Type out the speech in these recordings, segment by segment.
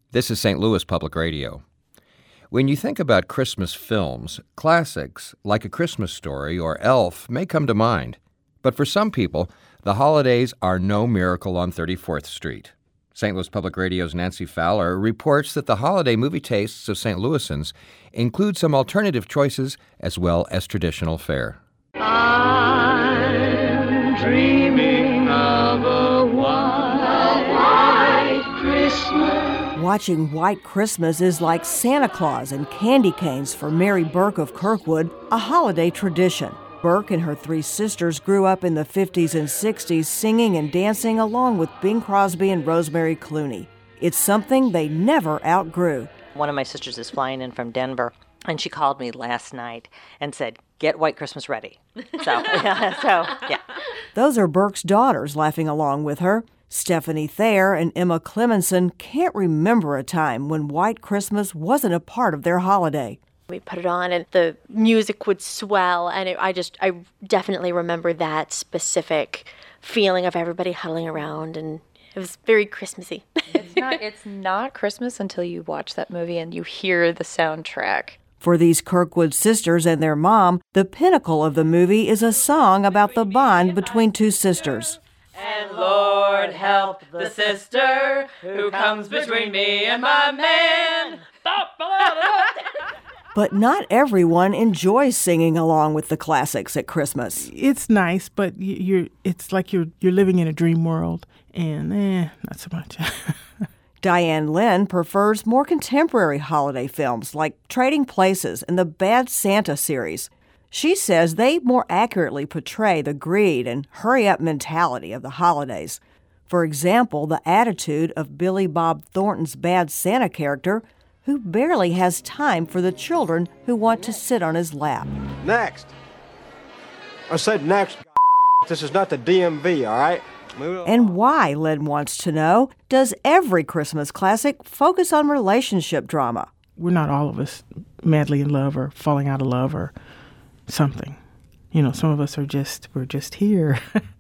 This is St. Louis Public Radio. When you think about Christmas films, classics like A Christmas Story or Elf may come to mind. But for some people, the holidays are no Miracle on 34th Street. St. Louis Public Radio's Nancy Fowler reports that the holiday movie tastes of St. Louisans include some alternative choices as well as traditional fare. I'm dreaming of a white Christmas. Watching White Christmas is like Santa Claus and candy canes for Mary Burke of Kirkwood, a holiday tradition. Burke and her three sisters grew up in the 50s and 60s singing and dancing along with Bing Crosby and Rosemary Clooney. It's something they never outgrew. One of my sisters is flying in from Denver, and she called me last night and said, "Get White Christmas ready." Yeah. Those are Burke's daughters laughing along with her. Stephanie Thayer and Emma Clemenson can't remember a time when White Christmas wasn't a part of their holiday. We put it on and the music would swell, and I definitely remember that specific feeling of everybody huddling around, and it was very Christmassy. It's not Christmas until you watch that movie and you hear the soundtrack. For these Kirkwood sisters and their mom, the pinnacle of the movie is a song about the bond between two sisters. And Lord help the sister who comes between me and my man. But not everyone enjoys singing along with the classics at Christmas. It's nice, but it's like you're living in a dream world, and not so much. Diane Lynn prefers more contemporary holiday films like Trading Places and the Bad Santa series. She says they more accurately portray the greed and hurry-up mentality of the holidays. For example, the attitude of Billy Bob Thornton's Bad Santa character, who barely has time for the children who want to sit on his lap. Next. I said next, goddammit. This is not the DMV, all right? And why, Lynn wants to know, does every Christmas classic focus on relationship drama? We're not all of us madly in love or falling out of love or something. Some of us we're just here,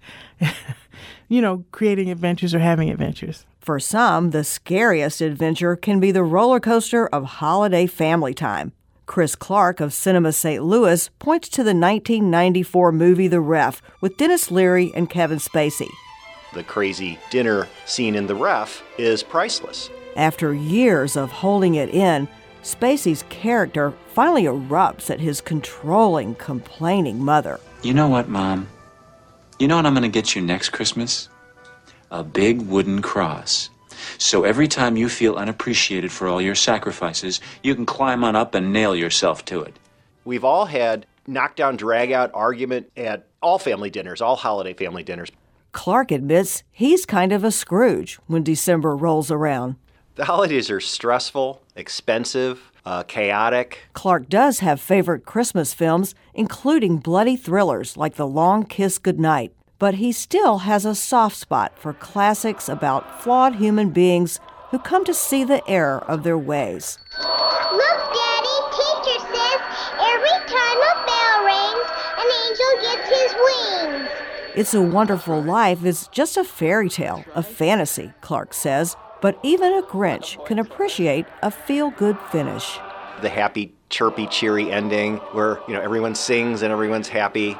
creating adventures or having adventures. For some, the scariest adventure can be the roller coaster of holiday family time. Chris Clark of Cinema St. Louis points to the 1994 movie The Ref with Dennis Leary and Kevin Spacey. The crazy dinner scene in The Ref is priceless. After years of holding it in, Spacey's character finally erupts at his controlling, complaining mother. You know what, Mom? You know what I'm going to get you next Christmas? A big wooden cross. So every time you feel unappreciated for all your sacrifices, you can climb on up and nail yourself to it. We've all had knockdown, drag-out argument at all family dinners, all holiday family dinners. Clark admits he's kind of a Scrooge when December rolls around. The holidays are stressful, expensive, chaotic. Clark does have favorite Christmas films, including bloody thrillers like The Long Kiss Goodnight. But he still has a soft spot for classics about flawed human beings who come to see the error of their ways. Look, Daddy, teacher says every time a bell rings, an angel gets his wings. It's a Wonderful Life is just a fairy tale, a fantasy, Clark says. But even a Grinch can appreciate a feel-good finish. The happy, chirpy, cheery ending where, everyone sings and everyone's happy.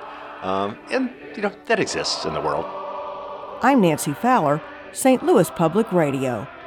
That exists in the world. I'm Nancy Fowler, St. Louis Public Radio.